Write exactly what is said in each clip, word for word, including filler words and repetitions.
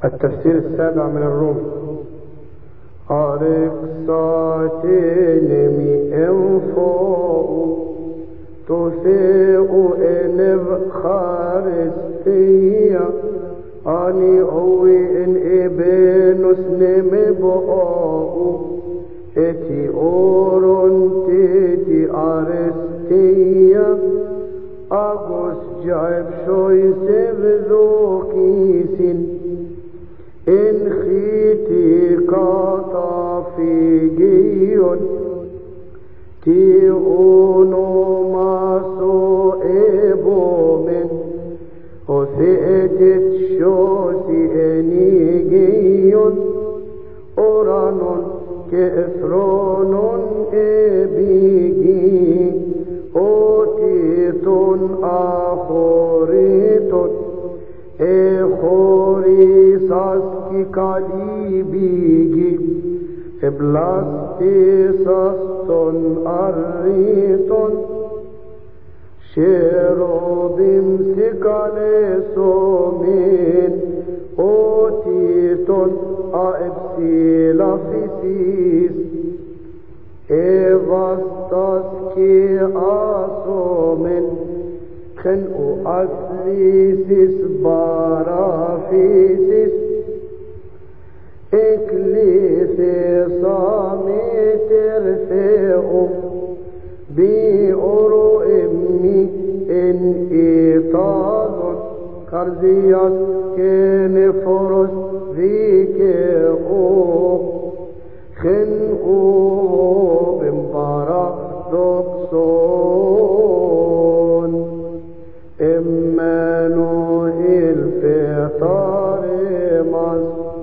التفسير السابع من الروم. أرق ساتنمي انفو تثيء انب خارستيا أني أوي إن إبنس نمبؤو اتي أورون تيتي أرستيا أغس جايب شوي سبذو كيسين إن خيتي قاطع في جيون تيونو ما سوئبو من وثئتت شوسي إني جيون أورانون كإفرونون إبيجي أوتيتون أخوريتون إخوري ساسكي كاليبيجي إبلاستي ساستون أريتون شيروبيم سيكالي سومين أوتيتون أبسي لافيسيس إيفاستاسكي آسومين خنقو أكليسيس بارافيسيس إكليسيس ساميترفئو بيورو إمي إن إيطاظ كارزيات كين فرس ذيكئو خنقو بمبارادوكسون إمانوئيل في طارماس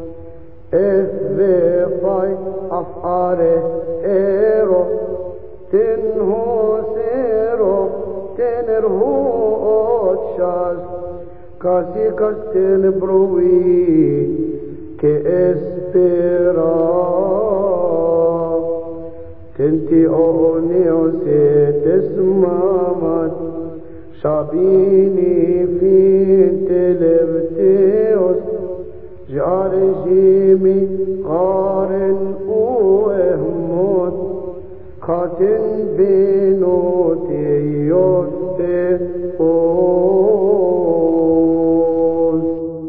إثبقاي أفعاره إيرو تنهو سيرو تنرهو أوتشاس كاسي كاستن بروي كإسبرا تنتي أونيو سيتسمامات شابيني في تلبتيوس جارجيمي قارن وهموت خاتن بي